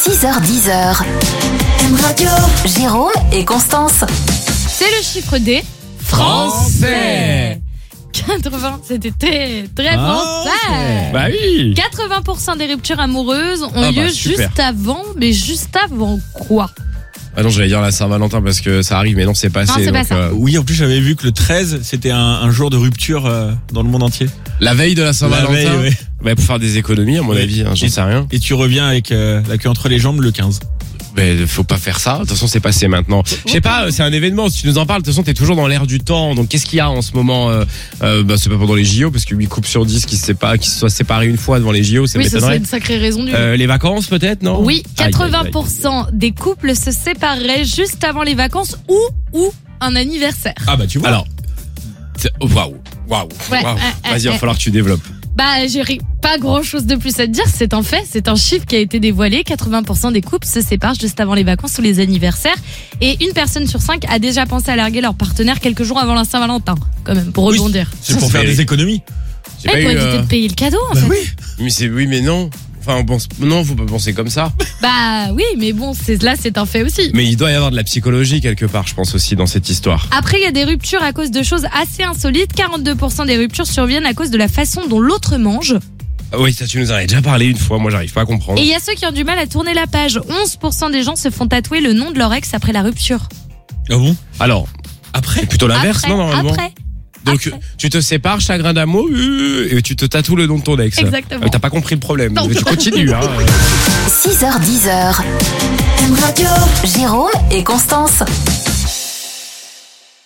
6h10. M-Radio. Jérôme et Constance. C'est le chiffre des Français. 80, c'était très français. Bah oui. 80% des ruptures amoureuses ont lieu super. juste avant quoi? Ah non, j'allais dire la Saint-Valentin parce que ça arrive, mais non, c'est passé. Non, c'est pas ça. Oui, en plus j'avais vu que le 13 c'était un jour de rupture dans le monde entier. La veille de la Saint-Valentin. La veille, ouais. Bah, pour faire des économies, à mon avis, j'en sais rien. Et tu reviens avec la queue entre les jambes le 15. Mais faut pas faire ça. De toute façon, c'est passé maintenant. Je sais pas, c'est un événement. Si tu nous en parles, de toute façon, t'es toujours dans l'air du temps. Donc, qu'est-ce qu'il y a en ce moment c'est pas pendant les JO, parce que 8 couples sur 10 qui se soient séparés une fois devant les JO, ça Oui, ça c'est m'étonnerait. une sacrée raison du. Les vacances, peut-être, non? Oui, Aïe, 80% des couples se sépareraient juste avant les vacances ou un anniversaire. Ah bah tu vois. Alors, waouh. Ouais, Vas-y, il va falloir que tu développes. Bah, j'ai pas grand chose de plus à te dire, c'est un fait, c'est un chiffre qui a été dévoilé. 80% des couples se séparent juste avant les vacances ou les anniversaires. Et une personne sur 5 a déjà pensé à larguer leur partenaire quelques jours avant la Saint-Valentin, quand même, pour rebondir. C'est pour faire des économies. J'ai pas Pour eu, éviter de payer le cadeau, en fait. Oui, mais non. Enfin, non, faut pas penser comme ça. Bah oui, mais bon, c'est un fait aussi. Mais il doit y avoir de la psychologie quelque part, je pense aussi, dans cette histoire. Après, il y a des ruptures à cause de choses assez insolites. 42% des ruptures surviennent à cause de la façon dont l'autre mange. Oui, ça, tu nous en avais déjà parlé une fois. Moi, j'arrive pas à comprendre. Et il y a ceux qui ont du mal à tourner la page. 11% des gens se font tatouer le nom de leur ex après la rupture. Ah bon? Alors, c'est plutôt l'inverse, non, normalement? Après. Donc, tu te sépares, chagrin d'amour, et tu te tatoues le nom de ton ex. Exactement. T'as pas compris le problème. Non. Mais tu continues, hein. 6h10. M-Radio. Jérôme et Constance.